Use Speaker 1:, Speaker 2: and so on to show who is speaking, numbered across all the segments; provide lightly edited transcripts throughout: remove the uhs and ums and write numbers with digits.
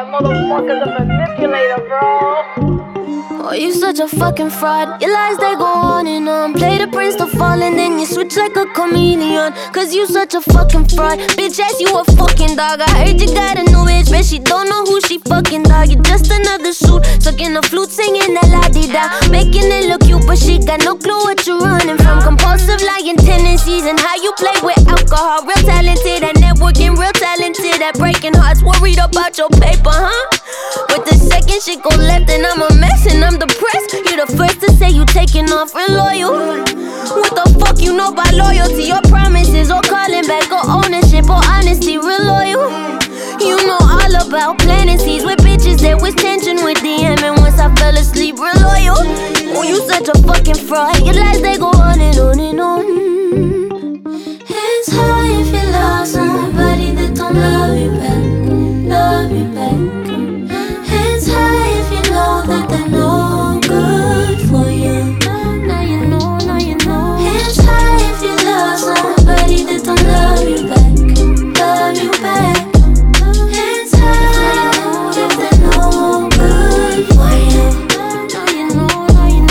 Speaker 1: motherfucker's a manipulator, bro.
Speaker 2: Oh, you such a fucking fraud. Your lies, they go on and on. Play the prince to fall and then you switch like a chameleon. Cause you such a fucking fraud. Bitch ass, you a fucking dog. I heard you got a new bitch, but she don't know who she fucking dog. You just another suit, sucking a flute, singing that la-di-da. Making it look cute, but she got no clue what you running from. Compulsive lying tendencies and how you play with alcohol. Real talented at networking, real talented at breaking hearts. Worried about your paper, huh? But the second shit go left and I'm a mess and I'm depressed. You the first to say you taking off and loyal. What the fuck you know about loyalty? Your promises or calling back or ownership or honesty, real loyal. You know all about planting seeds with bitches. There was tension with DM and once I fell asleep, real loyal. Oh, you such a fucking fraud. Your lies, they go on and on and on. Hands high if you love somebody that don't love you back, love you back. Hands high if you know that they're no good for you. Now you know, now you know. Hands high if you love somebody that don't love you back, love you back. Hands high if they're no good for you. Now you know, now you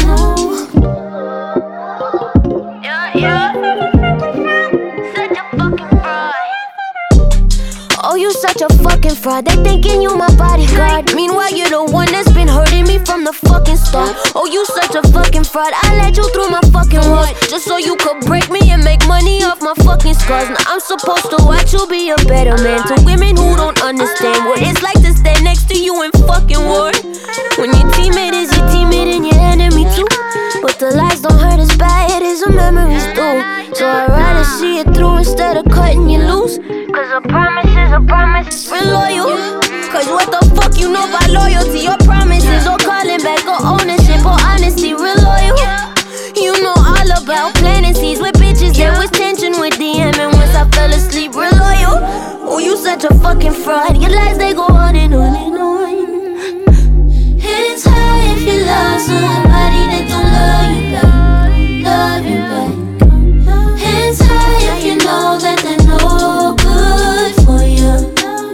Speaker 2: know. Yeah. Such a fucking fraud. Oh, you such a fucking fraud. They thinking you my bodyguard. Meanwhile, you're the one that's been hurting me from the fucking start. Oh, you such a fucking fraud. I let you through my fucking walls just so you could break me and make money off my fucking scars. Now I'm supposed to watch you be a better man to women who don't understand what it's like to stand next to you in fucking war. When your teammate is your teammate and your enemy too. But the lies don't hurt as bad as the memories do. So I'd rather see it through instead of cutting you loose. Cause a promise is a promise, real loyal. Cause what the fuck you know about loyalty? Your promises or calling back or ownership or honesty, real loyal. You know all about planting seeds with bitches. There was tension with DM and once I fell asleep, real loyal. Oh, you such a fucking fraud. Your lies, they go on and on and on. Hands high if you love somebody that don't love you back, love you back. Hands high if you know that they're no good for you.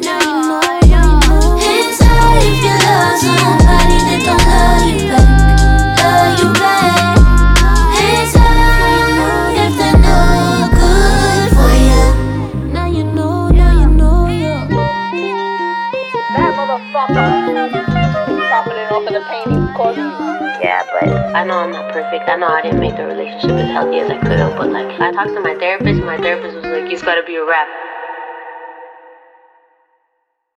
Speaker 2: Hands high if you love somebody that don't love you back, love you back. Hands high if they're no good for you. Now you know, now you know, yeah.
Speaker 1: That motherfucker profiting off of the pain he's causing you.
Speaker 3: Yeah, but I know I'm not perfect. I know I didn't make the relationship as healthy as I could have. But like, I talked to my therapist, and my therapist was like, "It's gotta be a rap."